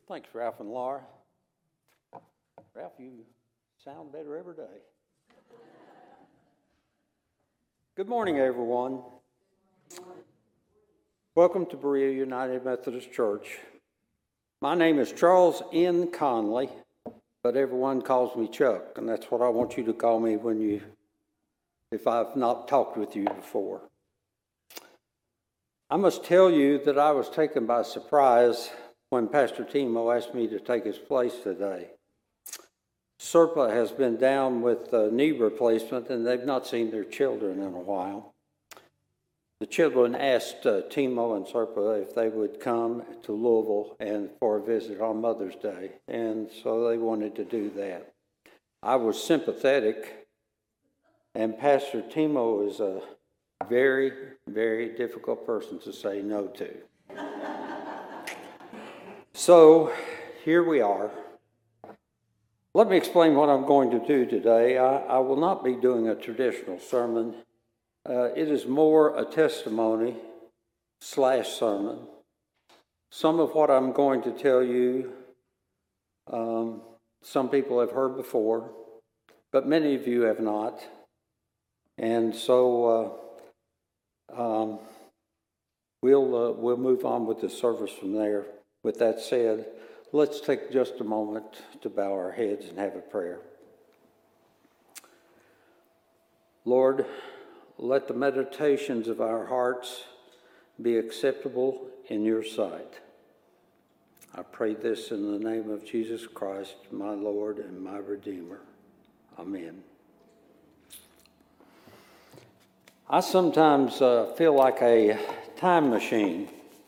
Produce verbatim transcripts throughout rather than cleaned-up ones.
Thanks, Ralph and Laura. Ralph, you sound better every day. Good morning, everyone. Welcome to Berea United Methodist Church. My name is Charles N. Conley, but everyone calls me Chuck, and that's what I want you to call me when you, if I've not talked with you before. I must tell you that I was taken by surprise when Pastor Timo asked me to take his place today. Serpa has been down with uh, knee replacement, and they've not seen their children in a while. The children asked uh, Timo and Serpa if they would come to Louisville and for a visit on Mother's Day, and so they wanted to do that. I was sympathetic, and Pastor Timo is a very, very difficult person to say no to. So here we are. Let me explain what I'm going to do today. I, I will not be doing a traditional sermon. Uh, it is more a testimony slash sermon. Some of what I'm going to tell you, um, some people have heard before, but many of you have not. And so uh, um, we'll uh, we'll move on with the service from there. With that said, let's take just a moment to bow our heads and have a prayer. Lord, let the meditations of our hearts be acceptable in your sight. I pray this in the name of Jesus Christ, my Lord and my Redeemer. Amen. I sometimes uh, feel like a time machine.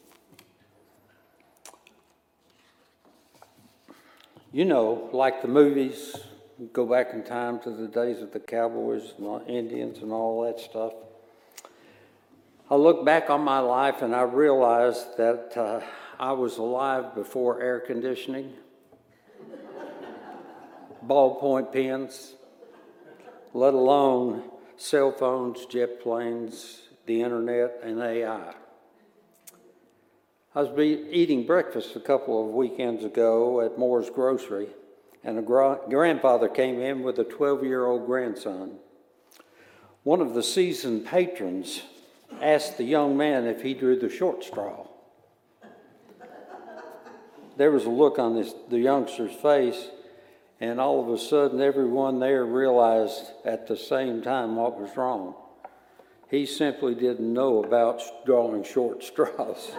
You know, like the movies, go back in time to the days of the cowboys and the Indians and all that stuff. I look back on my life and I realize that uh, I was alive before air conditioning, ballpoint pens, let alone cell phones, jet planes, the internet, and A I. I was be eating breakfast a couple of weekends ago at Moore's Grocery, and a gra- grandfather came in with a twelve-year-old grandson. One of the seasoned patrons asked the young man if he drew the short straw. There was a look on this, the youngster's face, and all of a sudden everyone there realized at the same time what was wrong. He simply didn't know about drawing short straws.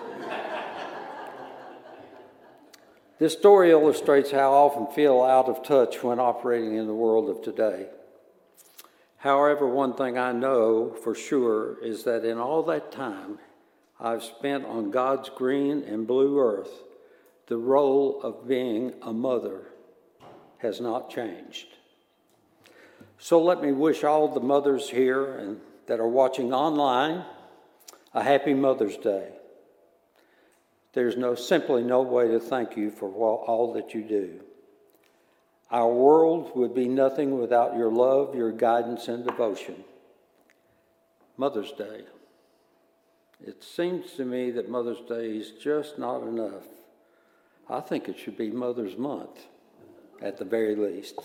This story illustrates how I often feel out of touch when operating in the world of today. However, one thing I know for sure is that in all that time I've spent on God's green and blue earth, the role of being a mother has not changed. So let me wish all the mothers here and that are watching online a happy Mother's Day. There's no simply no way to thank you for all that you do. Our world would be nothing without your love, your guidance, and devotion. Mother's Day. It seems to me that Mother's Day is just not enough. I think it should be Mother's Month, at the very least.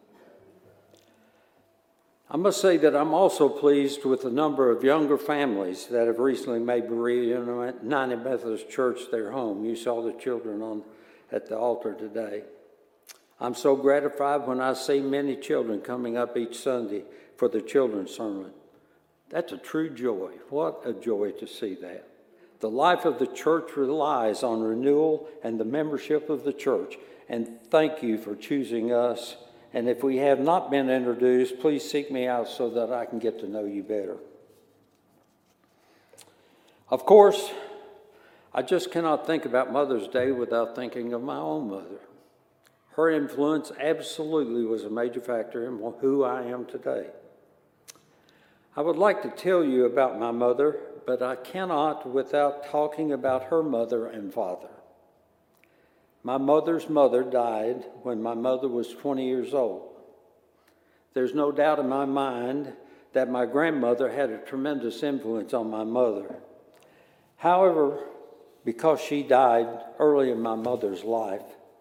I must say that I'm also pleased with the number of younger families that have recently made Berea United Methodist Church their home. You saw the children on at the altar today. I'm so gratified when I see many children coming up each Sunday for the children's sermon. That's a true joy. What a joy to see that. The life of the church relies on renewal and the membership of the church. And thank you for choosing us. And if we have not been introduced, please seek me out so that I can get to know you better. Of course, I just cannot think about Mother's Day without thinking of my own mother. Her influence absolutely was a major factor in who I am today. I would like to tell you about my mother, but I cannot without talking about her mother and father. My mother's mother died when my mother was twenty years old. There's no doubt in my mind that my grandmother had a tremendous influence on my mother. However, because she died early in my mother's life,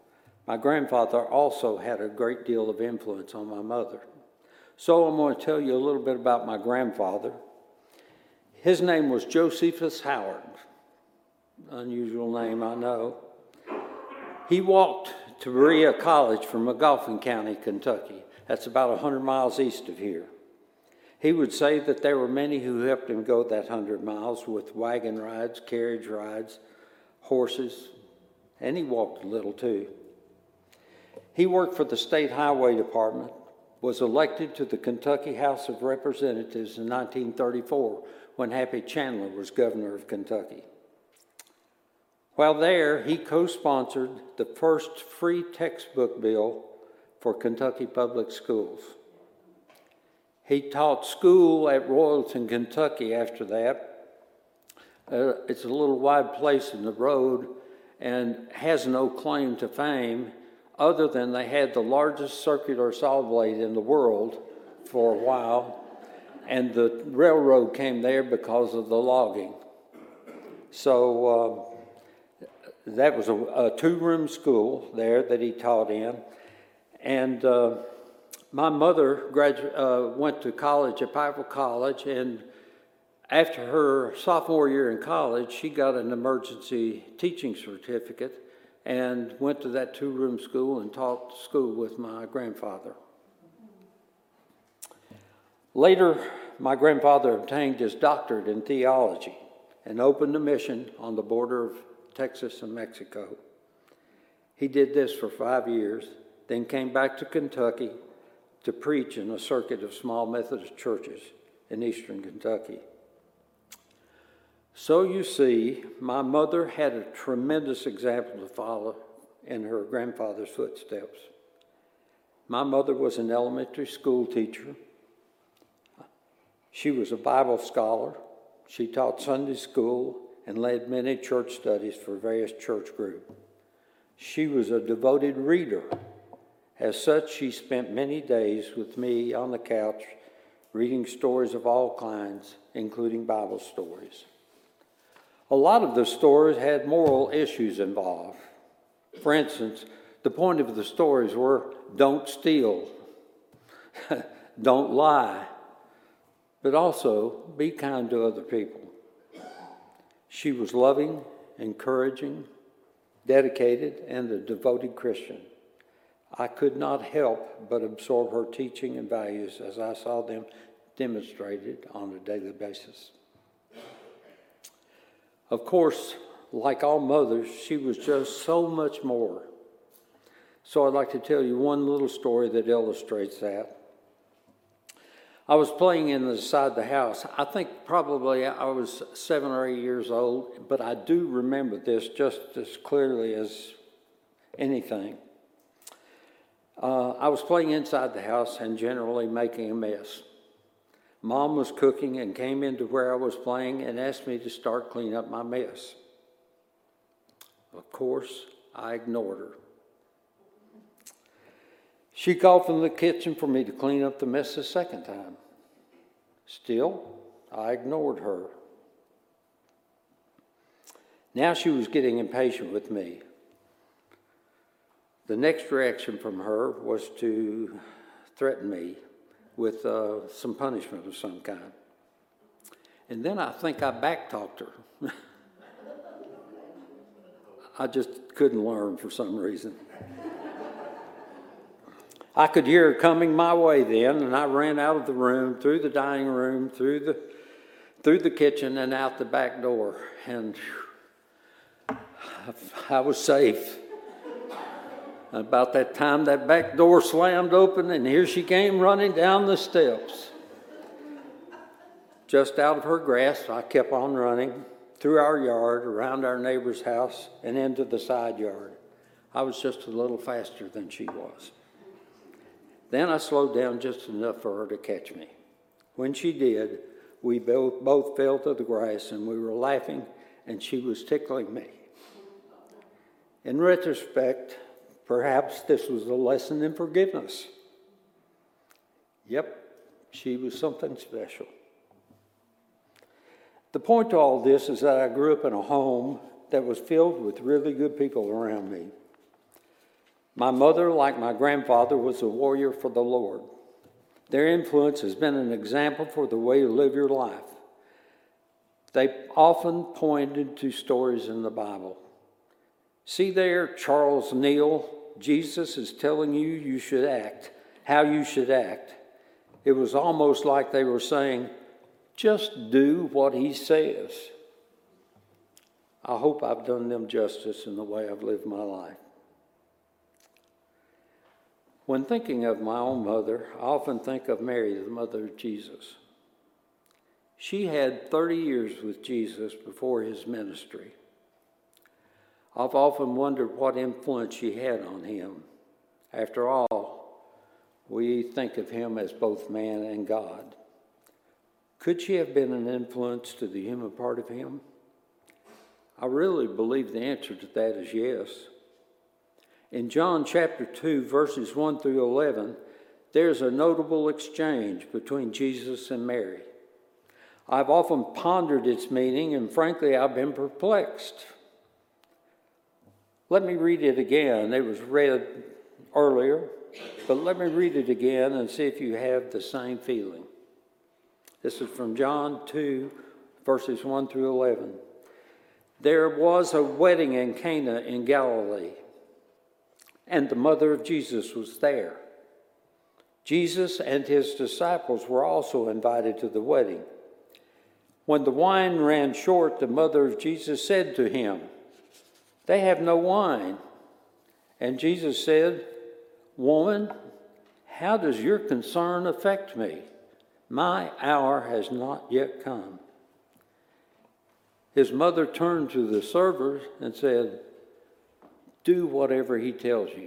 My grandfather also had a great deal of influence on my mother. So I'm going to tell you a little bit about my grandfather. His name was Josephus Howard. Unusual name, I know. He walked to Berea College from McGoffin County, Kentucky. That's about one hundred miles east of here. He would say that there were many who helped him go that one hundred miles with wagon rides, carriage rides, horses, and he walked a little too. He worked for the State Highway Department, was elected to the Kentucky House of Representatives in nineteen thirty-four when Happy Chandler was governor of Kentucky. While there, he co-sponsored the first free textbook bill for Kentucky public schools. He taught school at Royalton, Kentucky after that. Uh, it's a little wide place in the road and has no claim to fame other than they had the largest circular saw blade in the world for a while, and the railroad came there because of the logging. So uh, that was a, a two-room school there that he taught in. And uh, my mother gradu- uh, went to college at Pikeville College, and after her sophomore year in college, she got an emergency teaching certificate and went to that two-room school and taught school with my grandfather. Later, my grandfather obtained his doctorate in theology and opened a mission on the border of Texas and Mexico. He did this for five years, then came back to Kentucky to preach in a circuit of small Methodist churches in eastern Kentucky. So you see, my mother had a tremendous example to follow in her grandfather's footsteps. My mother was an elementary school teacher. She was a Bible scholar. She taught Sunday school and led many church studies for various church groups. She was a devoted reader. As such, she spent many days with me on the couch reading stories of all kinds, including Bible stories. A lot of the stories had moral issues involved. For instance, the point of the stories were don't steal, don't lie, but also be kind to other people. She was loving, encouraging, dedicated, and a devoted Christian. I could not help but absorb her teaching and values as I saw them demonstrated on a daily basis. Of course, like all mothers, she was just so much more. So I'd like to tell you one little story that illustrates that. I was playing inside the house. I think probably I was seven or eight years old, but I do remember this just as clearly as anything. Uh, I was playing inside the house and generally making a mess. Mom was cooking and came into where I was playing and asked me to start cleaning up my mess. Of course, I ignored her. She called from the kitchen for me to clean up the mess a second time. Still, I ignored her. Now she was getting impatient with me. The next reaction from her was to threaten me with uh, some punishment of some kind. And then I think I backtalked her. I just couldn't learn for some reason. I could hear her coming my way then, and I ran out of the room, through the dining room, through the through the kitchen, and out the back door. And whew, I was safe. About that time, that back door slammed open, and here she came running down the steps. Just out of her grasp, I kept on running through our yard, around our neighbor's house, and into the side yard. I was just a little faster than she was. Then I slowed down just enough for her to catch me. When she did, we both, both fell to the grass, and we were laughing, and she was tickling me. In retrospect, perhaps this was a lesson in forgiveness. Yep, she was something special. The point to all this is that I grew up in a home that was filled with really good people around me. My mother, like my grandfather, was a warrior for the Lord. Their influence has been an example for the way to live your life. They often pointed to stories in the Bible. See there, Charles Neal, Jesus is telling you you should act, how you should act. It was almost like they were saying, just do what he says. I hope I've done them justice in the way I've lived my life. When thinking of my own mother, I often think of Mary, the mother of Jesus. She had thirty years with Jesus before his ministry. I've often wondered what influence she had on him. After all, we think of him as both man and God. Could she have been an influence to the human part of him? I really believe the answer to that is yes. In John chapter two, verses one through eleven, there's a notable exchange between Jesus and Mary. I've often pondered its meaning, and frankly, I've been perplexed. Let me read it again. It was read earlier, but let me read it again and see if you have the same feeling. This is from John two, verses one through eleven. There was a wedding in Cana in Galilee, and the mother of Jesus was there. Jesus and his disciples were also invited to the wedding. When the wine ran short, the mother of Jesus said to him, "They have no wine." And Jesus said, "Woman, how does your concern affect me? My hour has not yet come." His mother turned to the servers and said, "Do whatever he tells you."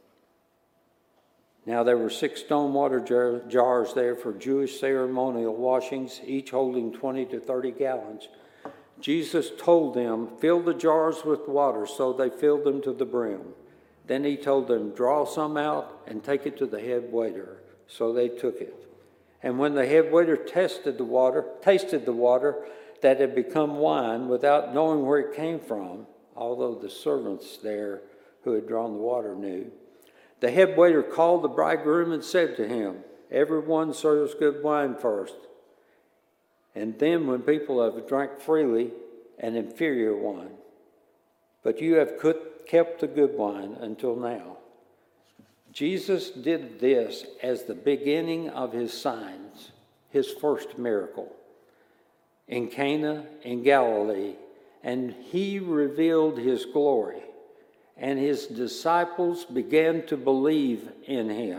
Now there were six stone water jar- jars there for Jewish ceremonial washings, each holding twenty to thirty gallons. Jesus told them, "Fill the jars with water," so they filled them to the brim. Then he told them, "Draw some out and take it to the head waiter." So they took it. And when the head waiter tested the water, tasted the water that had become wine without knowing where it came from, although the servants there who had drawn the water knew, the head waiter called the bridegroom and said to him, "Everyone serves good wine first, and then when people have drank freely, an inferior wine. But you have kept the good wine until now." Jesus did this as the beginning of his signs, his first miracle, in Cana in Galilee, and he revealed his glory, and his disciples began to believe in him.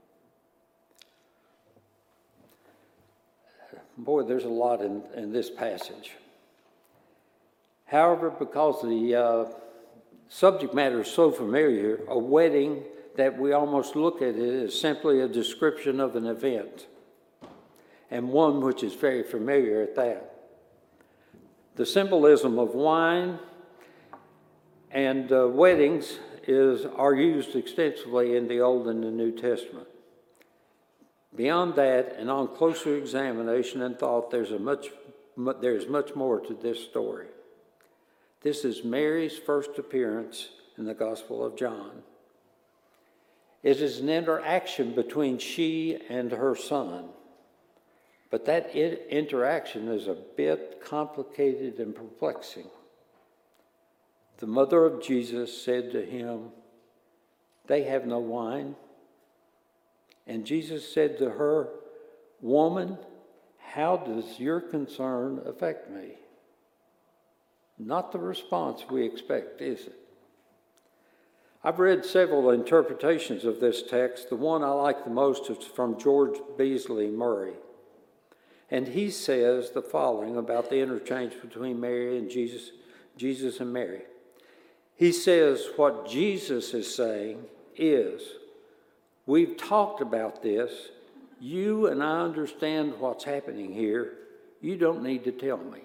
Boy, there's a lot in, in this passage. However, because the uh, subject matter is so familiar, a wedding, that we almost look at it as simply a description of an event, and one which is very familiar at that. The symbolism of wine and uh, weddings is, are used extensively in the Old and the New Testament. Beyond that, and on closer examination and thought, there's, a much, there's much more to this story. This is Mary's first appearance in the Gospel of John. It is an interaction between she and her son. But that interaction is a bit complicated and perplexing. The mother of Jesus said to him, "They have no wine." And Jesus said to her, "Woman, how does your concern affect me?" Not the response we expect, is it? I've read several interpretations of this text. The one I like the most is from George Beasley Murray. And he says the following about the interchange between Mary and Jesus, Jesus and Mary. He says what Jesus is saying is, we've talked about this. You and I understand what's happening here. You don't need to tell me.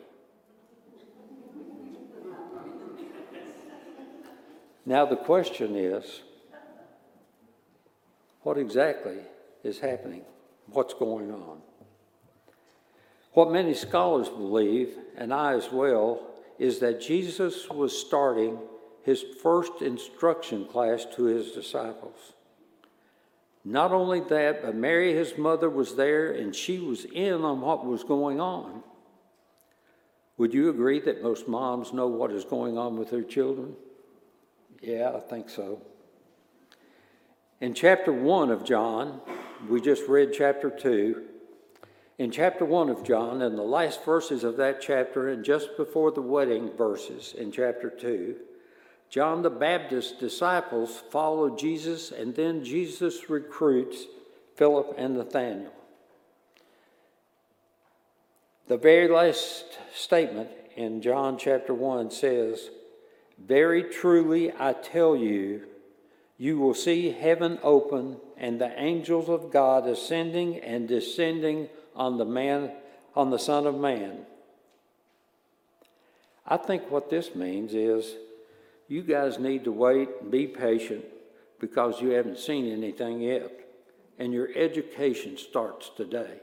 Now the question is, what exactly is happening? What's going on? What many scholars believe, and I as well, is that Jesus was starting his first instruction class to his disciples. Not only that, but Mary, his mother, was there and she was in on what was going on. Would you agree that most moms know what is going on with their children? Yeah, I think so. In chapter one of John, we just read chapter two. In chapter one of John, in the last verses of that chapter, and just before the wedding verses in chapter two, John the Baptist's disciples follow Jesus, and then Jesus recruits Philip and Nathanael. The very last statement in John chapter one says, "Very truly I tell you, you will see heaven open and the angels of God ascending and descending on the man, on the Son of Man." I think what this means is you guys need to wait and be patient because you haven't seen anything yet, and your education starts today.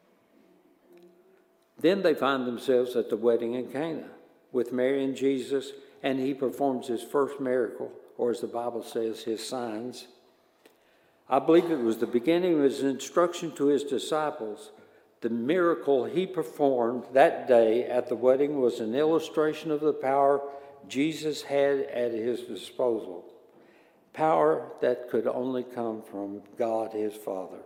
Then they find themselves at the wedding in Cana with Mary and Jesus, and he performs his first miracle, or as the Bible says, his signs. I believe it was the beginning of his instruction to his disciples. The miracle he performed that day at the wedding was an illustration of the power Jesus had at his disposal, power that could only come from God his Father.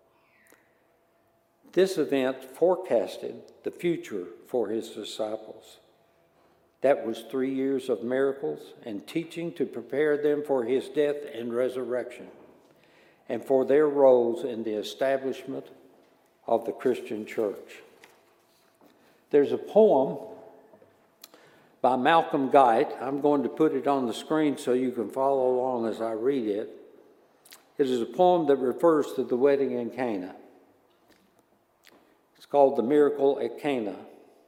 This event forecasted the future for his disciples. That was three years of miracles and teaching to prepare them for his death and resurrection, and for their roles in the establishment of the Christian church. There's a poem by Malcolm Guite. I'm going to put it on the screen so you can follow along as I read it. It is a poem that refers to the wedding in Cana. It's called The Miracle at Cana.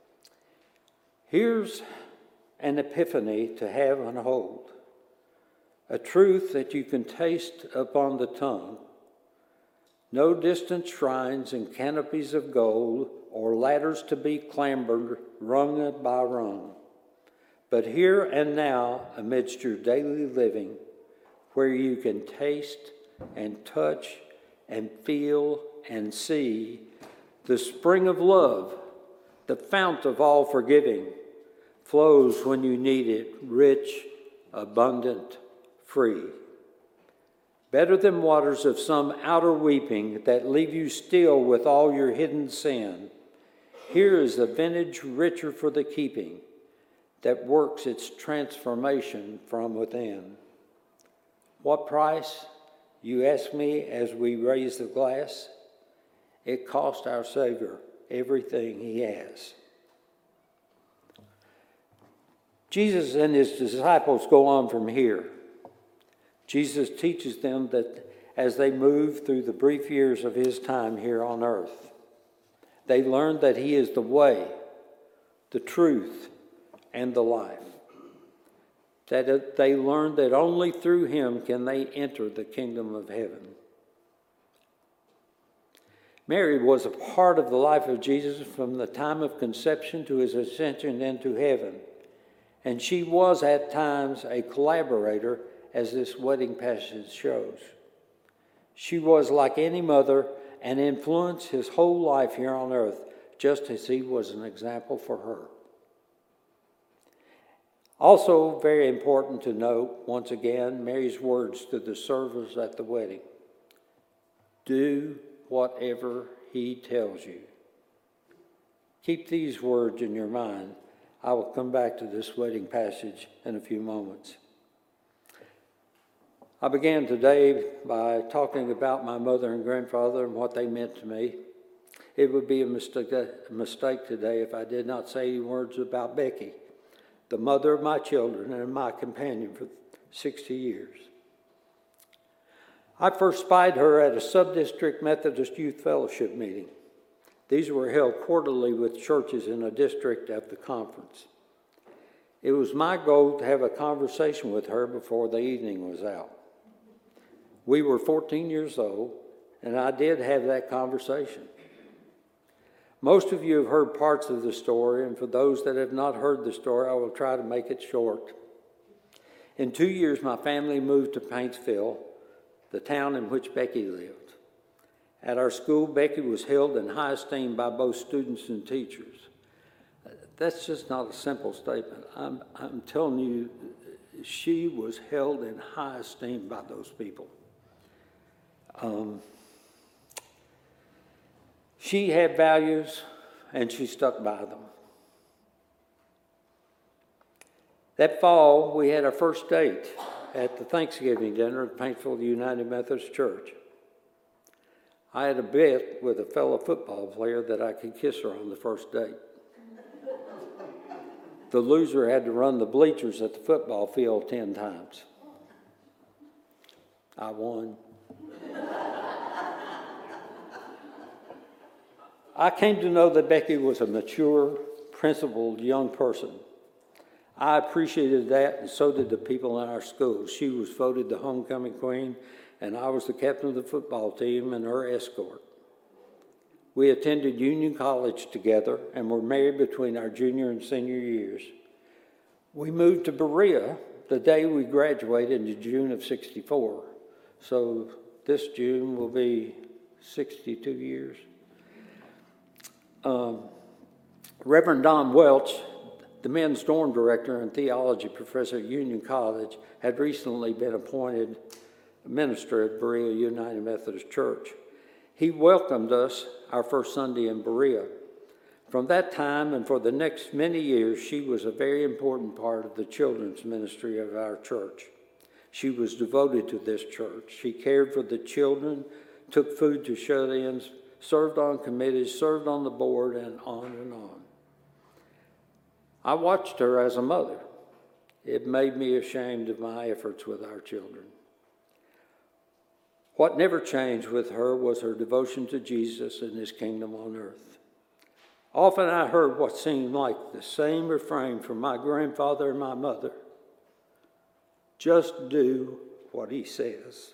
Here's an epiphany to have and hold, a truth that you can taste upon the tongue. No distant shrines and canopies of gold, or ladders to be clambered rung by rung, but here and now amidst your daily living, where you can taste and touch and feel and see the spring of love, the fount of all forgiving, flows when you need it, rich, abundant, free. Better than waters of some outer weeping that leave you still with all your hidden sin. Here is a vintage richer for the keeping that works its transformation from within. What price, you ask me as we raise the glass? It cost our Savior everything he has. Jesus and his disciples go on from here. Jesus teaches them that as they move through the brief years of his time here on earth, they learn that he is the way, the truth, and the life. That they learn that only through him can they enter the kingdom of heaven. Mary was a part of the life of Jesus from the time of conception to his ascension into heaven. And she was at times a collaborator, as this wedding passage shows. She was, like any mother, an influence his whole life here on earth, just as he was an example for her. Also, very important to note, once again, Mary's words to the servers at the wedding. Do whatever he tells you. Keep these words in your mind. I will come back to this wedding passage in a few moments. I began today by talking about my mother and grandfather and what they meant to me. It would be a mistake, a mistake today if I did not say any words about Becky, the mother of my children and my companion for sixty years. I first spied her at a sub-district Methodist Youth Fellowship meeting. These were held quarterly with churches in a district at the conference. It was my goal to have a conversation with her before the evening was out. We were fourteen years old, and I did have that conversation. Most of you have heard parts of the story, and for those that have not heard the story, I will try to make it short. In two years, my family moved to Paintsville, the town in which Becky lived. At our school, Becky was held in high esteem by both students and teachers. That's just not a simple statement. I'm, I'm telling you, she was held in high esteem by those people. Um, she had values, and she stuck by them. That fall, we had our first date at the Thanksgiving dinner at Paintsville United Methodist Church. I had a bet with a fellow football player that I could kiss her on the first date. The loser had to run the bleachers at the football field ten times. I won. I came to know that Becky was a mature, principled young person. I appreciated that, and so did the people in our school. She was voted the homecoming queen, and I was the captain of the football team and her escort. We attended Union College together and were married between our junior and senior years. We moved to Berea the day we graduated in June of sixty-four. So this June will be sixty-two years. Um, Reverend Don Welch, the men's dorm director and theology professor at Union College, had recently been appointed minister at Berea United Methodist Church. He welcomed us our first Sunday in Berea. From that time and for the next many years, she was a very important part of the children's ministry of our church. She was devoted to this church. She cared for the children, took food to shut-ins, served on committees, served on the board, and on and on. I watched her as a mother. It made me ashamed of my efforts with our children. What never changed with her was her devotion to Jesus and his kingdom on earth. Often I heard what seemed like the same refrain from my grandfather and my mother: just do what he says.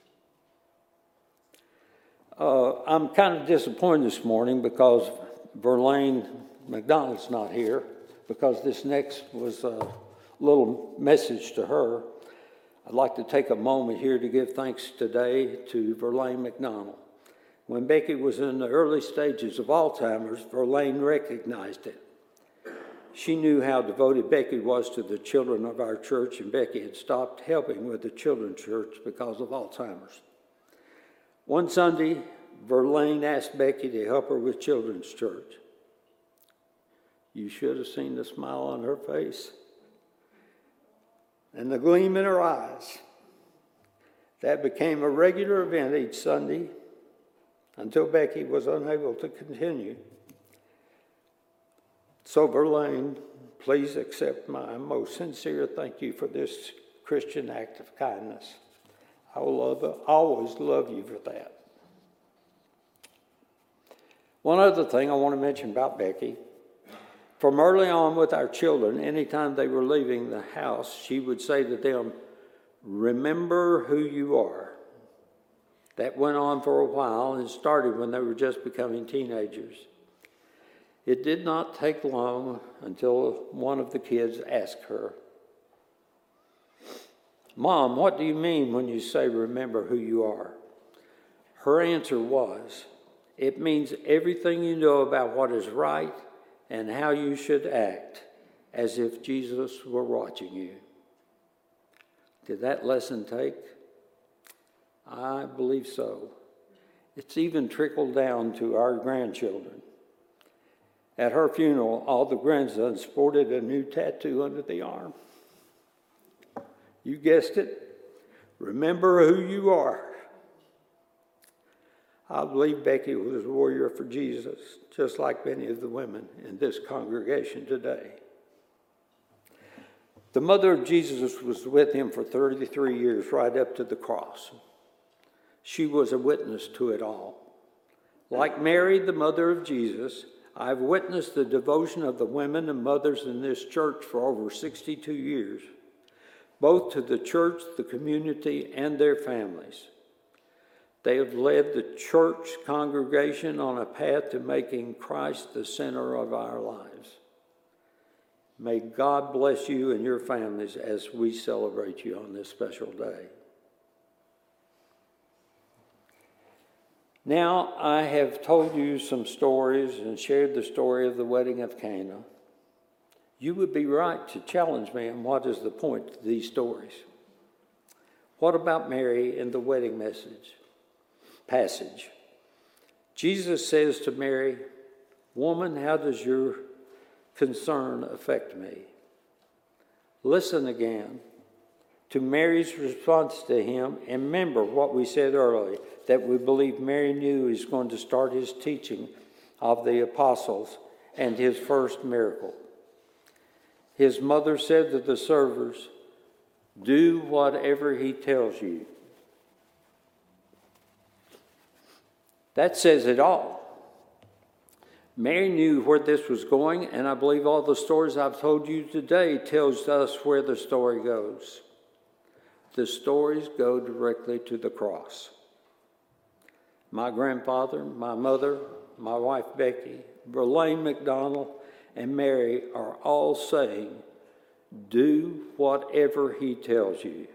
Uh, I'm kind of disappointed this morning because Verlaine McDonald's not here, because this next was a little message to her. I'd like to take a moment here to give thanks today to Verlaine McDonald. When Becky was in the early stages of Alzheimer's, Verlaine recognized it. She knew how devoted Becky was to the children of our church, and Becky had stopped helping with the children's church because of Alzheimer's. One Sunday, Verlaine asked Becky to help her with children's church. You should have seen the smile on her face and the gleam in her eyes. That became a regular event each Sunday until Becky was unable to continue. So Verlaine, please accept my most sincere thank you for this Christian act of kindness. I will love, always love you for that. One other thing I want to mention about Becky. From early on with our children, anytime they were leaving the house, she would say to them, "Remember who you are." That went on for a while and started when they were just becoming teenagers. It did not take long until one of the kids asked her, "Mom, what do you mean when you say remember who you are?" Her answer was, "It means everything you know about what is right and how you should act, as if Jesus were watching you." Did that lesson take? I believe so. It's even trickled down to our grandchildren. At her funeral, all the grandsons sported a new tattoo under the arm. You guessed it. Remember who you are. I believe Becky was a warrior for Jesus, just like many of the women in this congregation today. The mother of Jesus was with him for thirty-three years, right up to the cross. She was a witness to it all. Like Mary, the mother of Jesus, I've witnessed the devotion of the women and mothers in this church for over sixty-two years, both to the church, the community, and their families. They have led the church congregation on a path to making Christ the center of our lives. May God bless you and your families as we celebrate you on this special day. Now, I have told you some stories and shared the story of the wedding of Cana. You would be right to challenge me on what is the point of these stories. What about Mary in the wedding message passage? Jesus says to Mary, "Woman, how does your concern affect me?" Listen again to Mary's response to him, and remember what we said earlier, that we believe Mary knew he was going to start his teaching of the apostles and his first miracle. His mother said to the servers, "Do whatever he tells you." That says it all. Mary knew where this was going, and I believe all the stories I've told you today tells us where the story goes. The stories go directly to the cross. My grandfather, my mother, my wife Becky, Verlaine McDonald, and Mary are all saying, "Do whatever he tells you."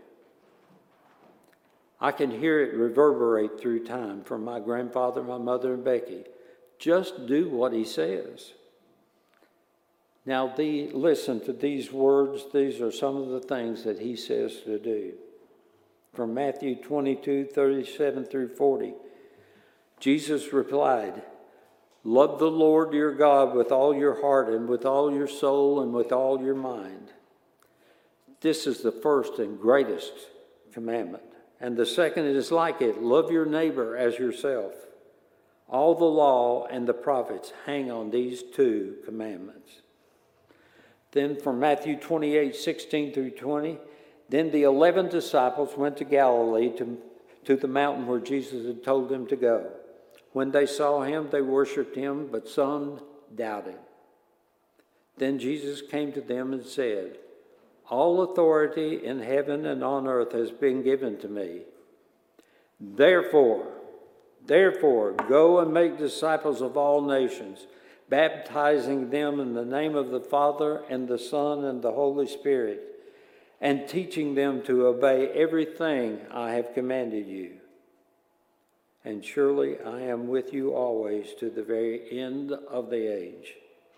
I can hear it reverberate through time from my grandfather, my mother, and Becky. Just do what he says. Now, the, listen to these words. These are some of the things that he says to do. From Matthew twenty-two, thirty-seven through forty, Jesus replied, "Love the Lord your God with all your heart and with all your soul and with all your mind. This is the first and greatest commandment. And the second is like it, love your neighbor as yourself. All the law and the prophets hang on these two commandments." Then from Matthew twenty-eight, sixteen through twenty, then the eleven disciples went to Galilee to, to the mountain where Jesus had told them to go. When they saw him, they worshipped him, but some doubted. Then Jesus came to them and said, "All authority in heaven and on earth has been given to me. Therefore, therefore, go and make disciples of all nations, baptizing them in the name of the Father and the Son and the Holy Spirit, and teaching them to obey everything I have commanded you. And surely I am with you always to the very end of the age."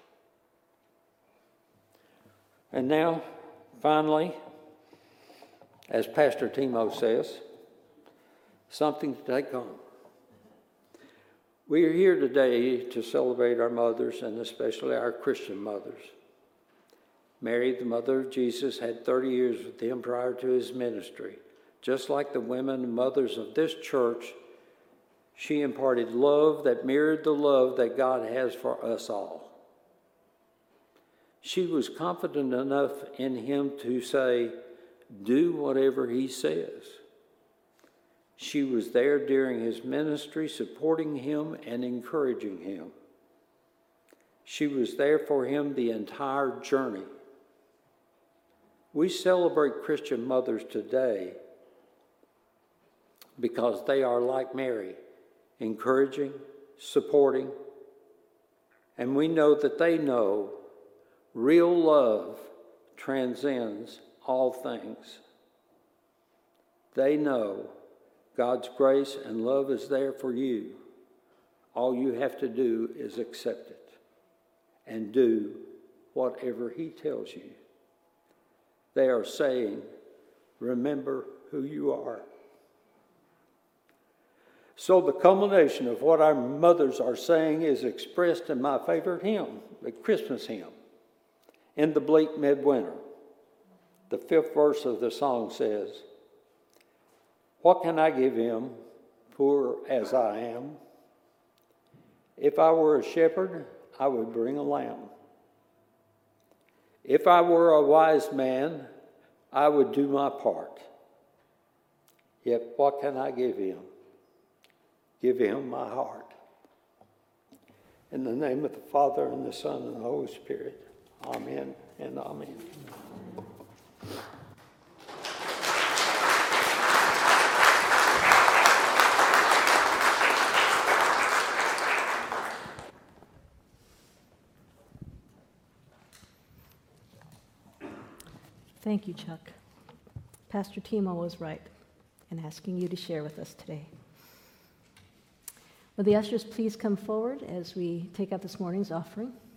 And now, finally, as Pastor Timo says, something to take home. We are here today to celebrate our mothers, and especially our Christian mothers. Mary, the mother of Jesus, had thirty years with him prior to his ministry. Just like the women and mothers of this church, she imparted love that mirrored the love that God has for us all. She was confident enough in him to say, "Do whatever he says." She was there during his ministry, supporting him and encouraging him. She was there for him the entire journey. We celebrate Christian mothers today because they are like Mary, encouraging, supporting, and we know that they know real love transcends all things. They know God's grace and love is there for you. All you have to do is accept it and do whatever he tells you. They are saying, remember who you are. So the culmination of what our mothers are saying is expressed in my favorite hymn, the Christmas hymn, In the Bleak Midwinter. The fifth verse of the song says, "What can I give him, poor as I am? If I were a shepherd, I would bring a lamb. If I were a wise man, I would do my part. Yet what can I give him? Give him my heart." In the name of the Father, and the Son, and the Holy Spirit. Amen and amen. Thank you, Chuck. Pastor Timo was right in asking you to share with us today. Will the ushers please come forward as we take up this morning's offering?